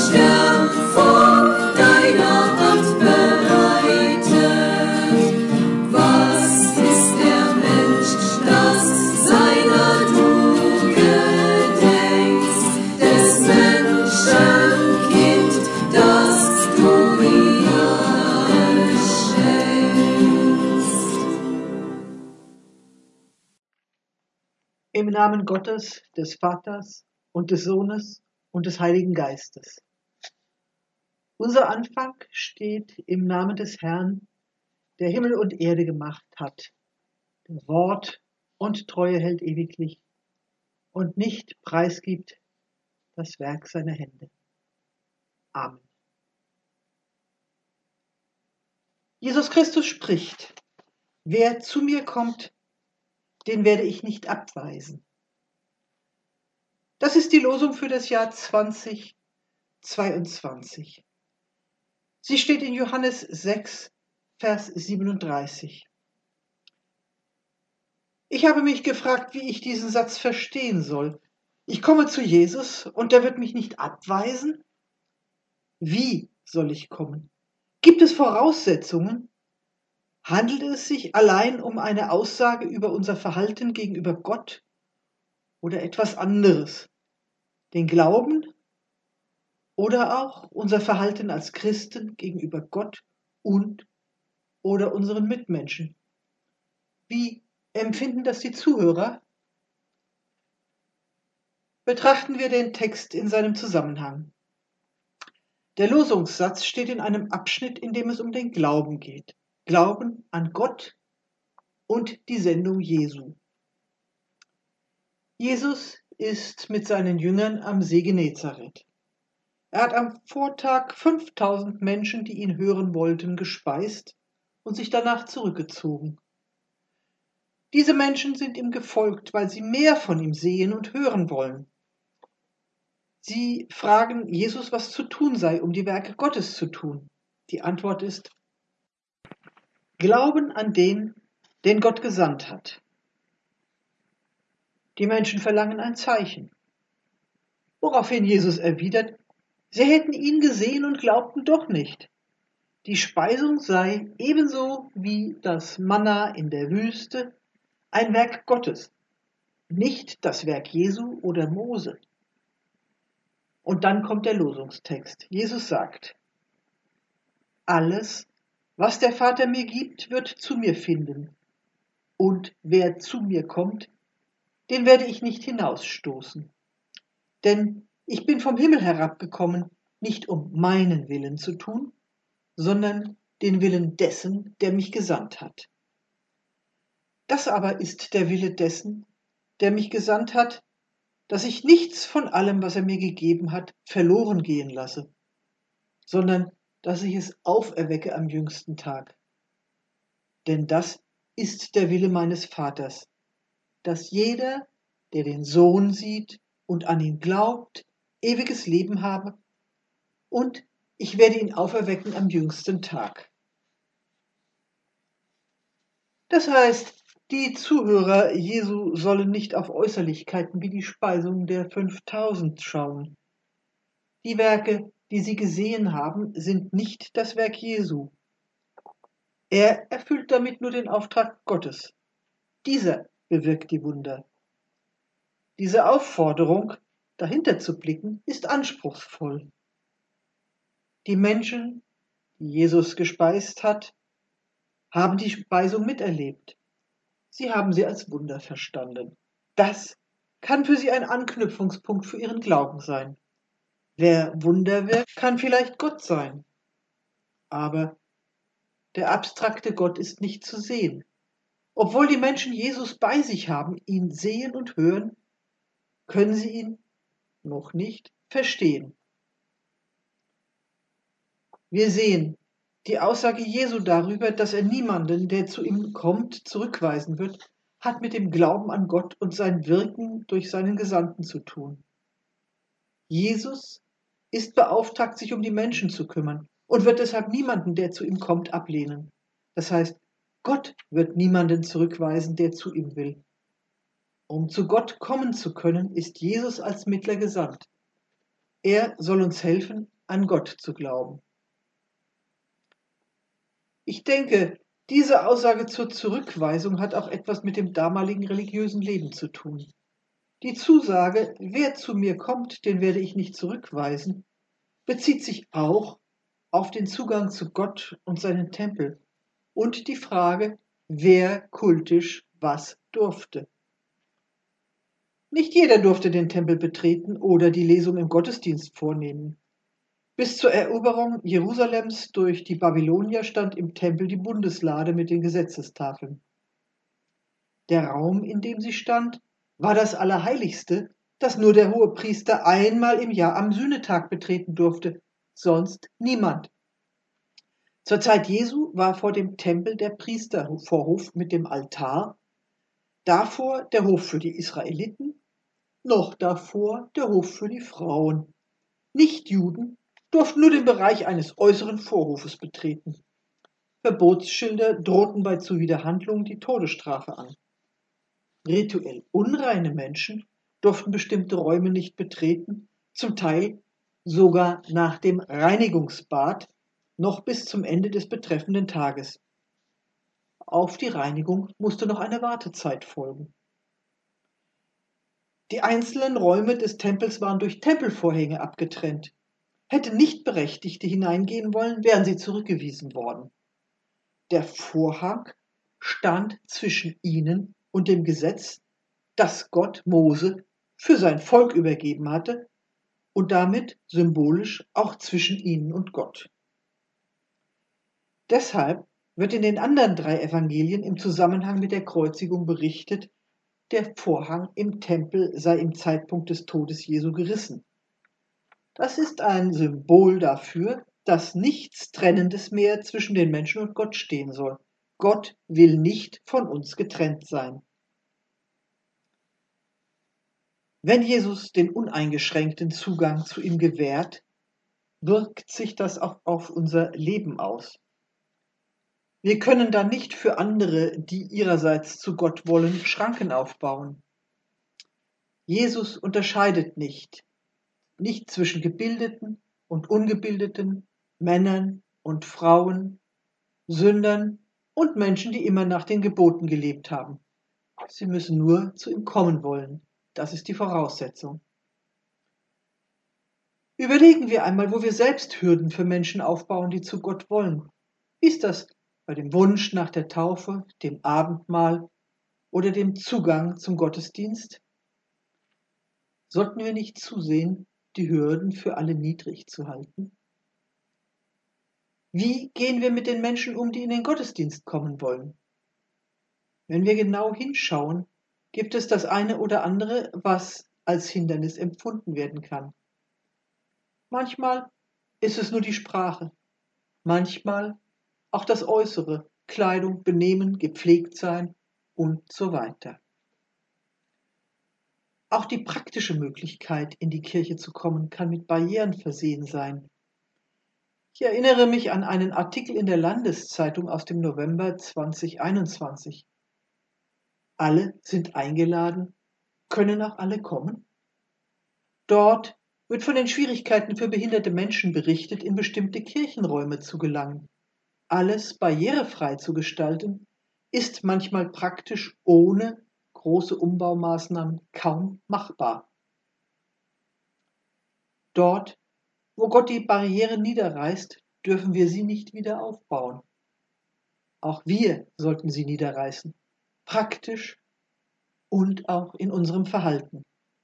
Stern vor deiner Hand bereitet. Was ist der Mensch, dass seiner du gedenkst, des Menschen Kind, dass du mir schenkst. Im Namen Gottes, des Vaters und des Sohnes und des Heiligen Geistes. Unser Anfang steht im Namen des Herrn, der Himmel und Erde gemacht hat, der Wort und Treue hält ewiglich und nicht preisgibt das Werk seiner Hände. Amen. Jesus Christus spricht: Wer zu mir kommt, den werde ich nicht abweisen. Das ist die Losung für das Jahr 2022. Sie steht in Johannes 6, Vers 37. Ich habe mich gefragt, wie ich diesen Satz verstehen soll. Ich komme zu Jesus und er wird mich nicht abweisen? Wie soll ich kommen? Gibt es Voraussetzungen? Handelt es sich allein um eine Aussage über unser Verhalten gegenüber Gott oder etwas anderes? Den Glauben oder auch unser Verhalten als Christen gegenüber Gott und oder unseren Mitmenschen? Wie empfinden das die Zuhörer? Betrachten wir den Text in seinem Zusammenhang. Der Losungssatz steht in einem Abschnitt, in dem es um den Glauben geht. Glauben an Gott und die Sendung Jesu. Jesus ist mit seinen Jüngern am See Genezareth. Er hat am Vortag 5000 Menschen, die ihn hören wollten, gespeist und sich danach zurückgezogen. Diese Menschen sind ihm gefolgt, weil sie mehr von ihm sehen und hören wollen. Sie fragen Jesus, was zu tun sei, um die Werke Gottes zu tun. Die Antwort ist: Glauben an den, den Gott gesandt hat. Die Menschen verlangen ein Zeichen. Woraufhin Jesus erwidert: Sie hätten ihn gesehen und glaubten doch nicht. Die Speisung sei ebenso wie das Manna in der Wüste ein Werk Gottes, nicht das Werk Jesu oder Mose. Und dann kommt der Losungstext. Jesus sagt: Alles, was der Vater mir gibt, wird zu mir finden. Und wer zu mir kommt, den werde ich nicht hinausstoßen. Denn ich bin vom Himmel herabgekommen, nicht um meinen Willen zu tun, sondern den Willen dessen, der mich gesandt hat. Das aber ist der Wille dessen, der mich gesandt hat, dass ich nichts von allem, was er mir gegeben hat, verloren gehen lasse, sondern dass ich es auferwecke am jüngsten Tag. Denn das ist der Wille meines Vaters, dass jeder, der den Sohn sieht und an ihn glaubt, ewiges Leben habe, und ich werde ihn auferwecken am jüngsten Tag. Das heißt, die Zuhörer Jesu sollen nicht auf Äußerlichkeiten wie die Speisung der 5000 schauen. Die Werke, die sie gesehen haben, sind nicht das Werk Jesu. Er erfüllt damit nur den Auftrag Gottes. Dieser bewirkt die Wunder. Diese Aufforderung, dahinter zu blicken, ist anspruchsvoll. Die Menschen, die Jesus gespeist hat, haben die Speisung miterlebt. Sie haben sie als Wunder verstanden. Das kann für sie ein Anknüpfungspunkt für ihren Glauben sein. Wer Wunder wirkt, kann vielleicht Gott sein. Aber der abstrakte Gott ist nicht zu sehen. Obwohl die Menschen Jesus bei sich haben, ihn sehen und hören, können sie ihn noch nicht verstehen. Wir sehen die Aussage Jesu darüber, dass er niemanden, der zu ihm kommt, zurückweisen wird, hat mit dem Glauben an Gott und sein Wirken durch seinen Gesandten zu tun. Jesus ist beauftragt, sich um die Menschen zu kümmern und wird deshalb niemanden, der zu ihm kommt, ablehnen. Das heißt, Gott wird niemanden zurückweisen, der zu ihm will. Um zu Gott kommen zu können, ist Jesus als Mittler gesandt. Er soll uns helfen, an Gott zu glauben. Ich denke, diese Aussage zur Zurückweisung hat auch etwas mit dem damaligen religiösen Leben zu tun. Die Zusage, wer zu mir kommt, den werde ich nicht zurückweisen, bezieht sich auch auf den Zugang zu Gott und seinen Tempel und die Frage, wer kultisch was durfte. Nicht jeder durfte den Tempel betreten oder die Lesung im Gottesdienst vornehmen. Bis zur Eroberung Jerusalems durch die Babylonier stand im Tempel die Bundeslade mit den Gesetzestafeln. Der Raum, in dem sie stand, war das Allerheiligste, das nur der Hohepriester einmal im Jahr am Sühnetag betreten durfte, sonst niemand. Zur Zeit Jesu war vor dem Tempel der Priestervorhof mit dem Altar, davor der Hof für die Israeliten, noch davor der Hof für die Frauen. Nichtjuden durften nur den Bereich eines äußeren Vorhofes betreten. Verbotsschilder drohten bei Zuwiderhandlung die Todesstrafe an. Rituell unreine Menschen durften bestimmte Räume nicht betreten, zum Teil sogar nach dem Reinigungsbad noch bis zum Ende des betreffenden Tages. Auf die Reinigung musste noch eine Wartezeit folgen. Die einzelnen Räume des Tempels waren durch Tempelvorhänge abgetrennt. Hätten Nichtberechtigte hineingehen wollen, wären sie zurückgewiesen worden. Der Vorhang stand zwischen ihnen und dem Gesetz, das Gott Mose für sein Volk übergeben hatte und damit symbolisch auch zwischen ihnen und Gott. Deshalb wird in den anderen 3 Evangelien im Zusammenhang mit der Kreuzigung berichtet, der Vorhang im Tempel sei im Zeitpunkt des Todes Jesu gerissen. Das ist ein Symbol dafür, dass nichts Trennendes mehr zwischen den Menschen und Gott stehen soll. Gott will nicht von uns getrennt sein. Wenn Jesus den uneingeschränkten Zugang zu ihm gewährt, wirkt sich das auch auf unser Leben aus. Wir können dann nicht für andere, die ihrerseits zu Gott wollen, Schranken aufbauen. Jesus unterscheidet nicht zwischen gebildeten und ungebildeten, Männern und Frauen, Sündern und Menschen, die immer nach den Geboten gelebt haben. Sie müssen nur zu ihm kommen wollen. Das ist die Voraussetzung. Überlegen wir einmal, wo wir selbst Hürden für Menschen aufbauen, die zu Gott wollen. Wie ist das bei dem Wunsch nach der Taufe, dem Abendmahl oder dem Zugang zum Gottesdienst? Sollten wir nicht zusehen, die Hürden für alle niedrig zu halten? Wie gehen wir mit den Menschen um, die in den Gottesdienst kommen wollen? Wenn wir genau hinschauen, gibt es das eine oder andere, was als Hindernis empfunden werden kann. Manchmal ist es nur die Sprache, manchmal auch das Äußere, Kleidung, Benehmen, gepflegt sein und so weiter. Auch die praktische Möglichkeit, in die Kirche zu kommen, kann mit Barrieren versehen sein. Ich erinnere mich an einen Artikel in der Landeszeitung aus dem November 2021. Alle sind eingeladen, können auch alle kommen? Dort wird von den Schwierigkeiten für behinderte Menschen berichtet, in bestimmte Kirchenräume zu gelangen. Alles barrierefrei zu gestalten, ist manchmal praktisch ohne große Umbaumaßnahmen kaum machbar. Dort, wo Gott die Barrieren niederreißt, dürfen wir sie nicht wieder aufbauen. Auch wir sollten sie niederreißen, praktisch und auch in unserem Verhalten.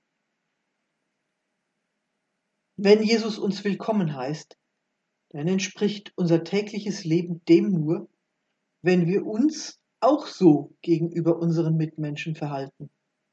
Wenn Jesus uns willkommen heißt, dann entspricht unser tägliches Leben dem nur, wenn wir uns auch so gegenüber unseren Mitmenschen verhalten.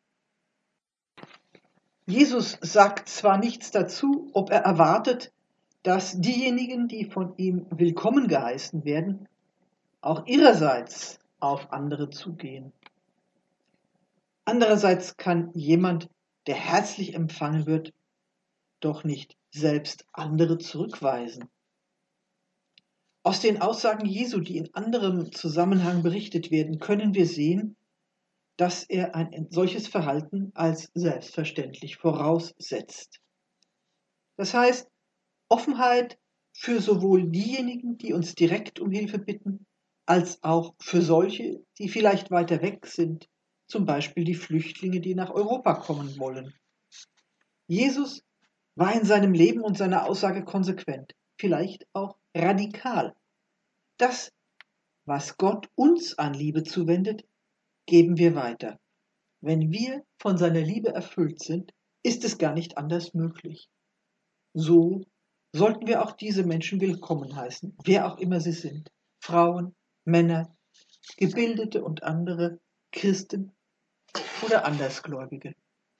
Jesus sagt zwar nichts dazu, ob er erwartet, dass diejenigen, die von ihm willkommen geheißen werden, auch ihrerseits auf andere zugehen. Andererseits kann jemand, der herzlich empfangen wird, doch nicht selbst andere zurückweisen. Aus den Aussagen Jesu, die in anderem Zusammenhang berichtet werden, können wir sehen, dass er ein solches Verhalten als selbstverständlich voraussetzt. Das heißt, Offenheit für sowohl diejenigen, die uns direkt um Hilfe bitten, als auch für solche, die vielleicht weiter weg sind, zum Beispiel die Flüchtlinge, die nach Europa kommen wollen. Jesus war in seinem Leben und seiner Aussage konsequent, vielleicht auch radikal. Das, was Gott uns an Liebe zuwendet, geben wir weiter. Wenn wir von seiner Liebe erfüllt sind, ist es gar nicht anders möglich. So sollten wir auch diese Menschen willkommen heißen, wer auch immer sie sind. Frauen, Männer, Gebildete und andere, Christen oder Andersgläubige.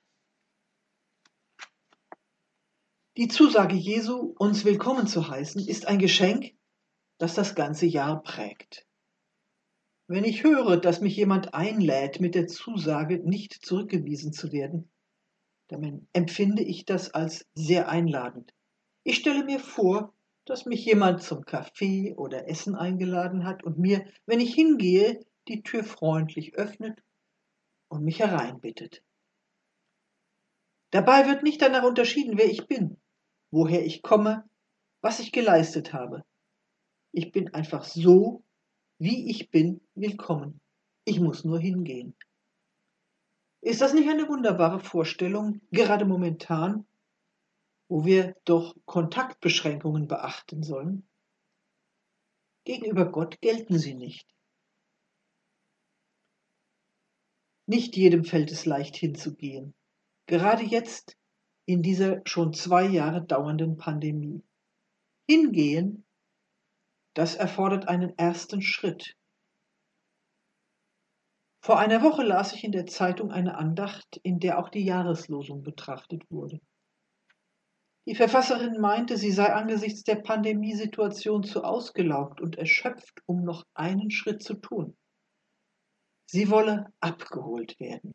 Die Zusage Jesu, uns willkommen zu heißen, ist ein Geschenk, das das ganze Jahr prägt. Wenn ich höre, dass mich jemand einlädt mit der Zusage, nicht zurückgewiesen zu werden, dann empfinde ich das als sehr einladend. Ich stelle mir vor, dass mich jemand zum Kaffee oder Essen eingeladen hat und mir, wenn ich hingehe, die Tür freundlich öffnet und mich hereinbittet. Dabei wird nicht danach unterschieden, wer ich bin, woher ich komme, was ich geleistet habe. Ich bin einfach so, wie ich bin, willkommen. Ich muss nur hingehen. Ist das nicht eine wunderbare Vorstellung, gerade momentan, wo wir doch Kontaktbeschränkungen beachten sollen? Gegenüber Gott gelten sie nicht. Nicht jedem fällt es leicht hinzugehen. Gerade jetzt in dieser schon 2 Jahre dauernden Pandemie. Hingehen, das erfordert einen ersten Schritt. Vor einer Woche las ich in der Zeitung eine Andacht, in der auch die Jahreslosung betrachtet wurde. Die Verfasserin meinte, sie sei angesichts der Pandemiesituation zu ausgelaugt und erschöpft, um noch einen Schritt zu tun. Sie wolle abgeholt werden.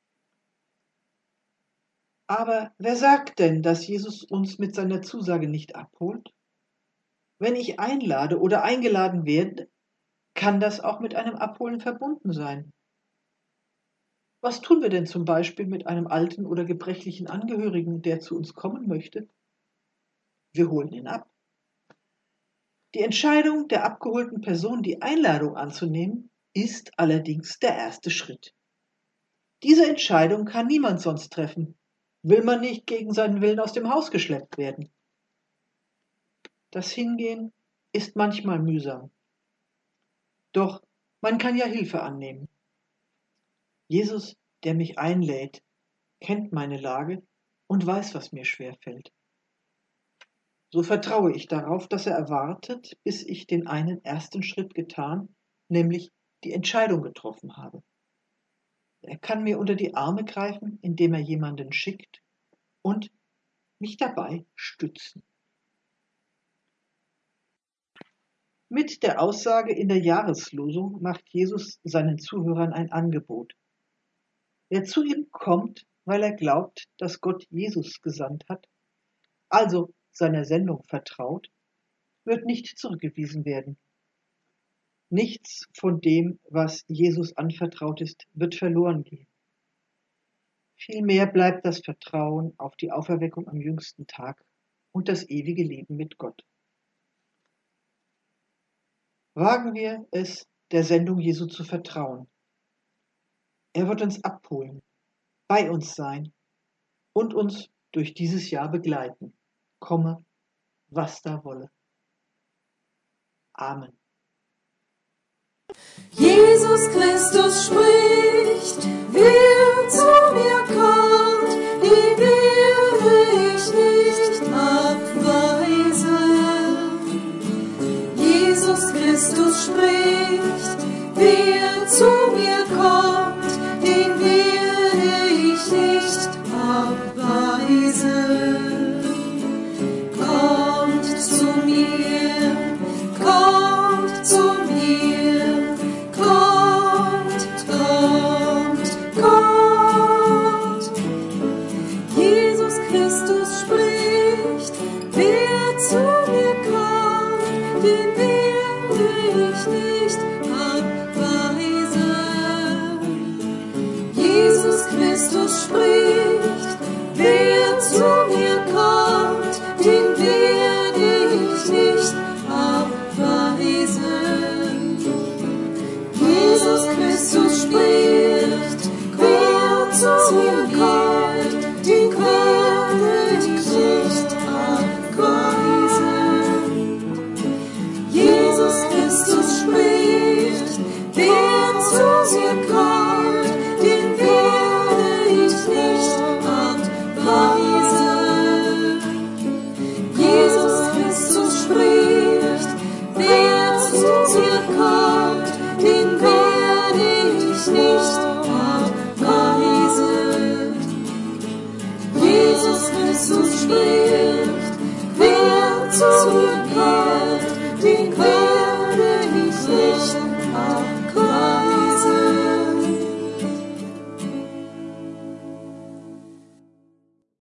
Aber wer sagt denn, dass Jesus uns mit seiner Zusage nicht abholt? Wenn ich einlade oder eingeladen werde, kann das auch mit einem Abholen verbunden sein. Was tun wir denn zum Beispiel mit einem alten oder gebrechlichen Angehörigen, der zu uns kommen möchte? Wir holen ihn ab. Die Entscheidung der abgeholten Person, die Einladung anzunehmen, ist allerdings der erste Schritt. Diese Entscheidung kann niemand sonst treffen. Will man nicht gegen seinen Willen aus dem Haus geschleppt werden. Das Hingehen ist manchmal mühsam. Doch man kann ja Hilfe annehmen. Jesus, der mich einlädt, kennt meine Lage und weiß, was mir schwerfällt. So vertraue ich darauf, dass er erwartet, bis ich den einen ersten Schritt getan, nämlich die Entscheidung getroffen habe. Er kann mir unter die Arme greifen, indem er jemanden schickt und mich dabei stützen. Mit der Aussage in der Jahreslosung macht Jesus seinen Zuhörern ein Angebot. Wer zu ihm kommt, weil er glaubt, dass Gott Jesus gesandt hat, also seiner Sendung vertraut, wird nicht zurückgewiesen werden. Nichts von dem, was Jesus anvertraut ist, wird verloren gehen. Vielmehr bleibt das Vertrauen auf die Auferweckung am jüngsten Tag und das ewige Leben mit Gott. Wagen wir es, der Sendung Jesu zu vertrauen. Er wird uns abholen, bei uns sein und uns durch dieses Jahr begleiten, komme, was da wolle. Amen. Jesus Christus spricht, wer zu mir kommt, den werde ich nicht abweisen. Jesus Christus spricht, wer zu mir kommt, den werde ich nicht abweisen. Kommt zu mir, kommt zu mir, kommt, kommt, kommt. Jesus Christus spricht, wer zu mir kommt, den werde ich nicht abweisen. Jesus Christus spricht, wer zu mir kommt, den werde Licht